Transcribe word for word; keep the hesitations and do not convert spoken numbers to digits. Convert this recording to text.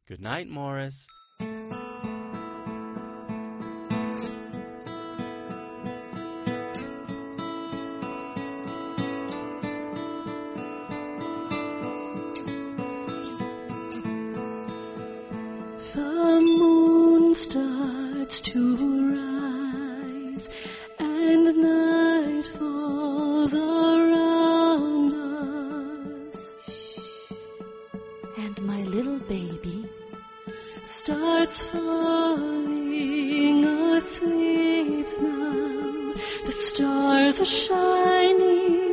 Good night, Morris. The moon starts to rise, and night falls around us. And my little baby starts falling asleep now. The stars are shining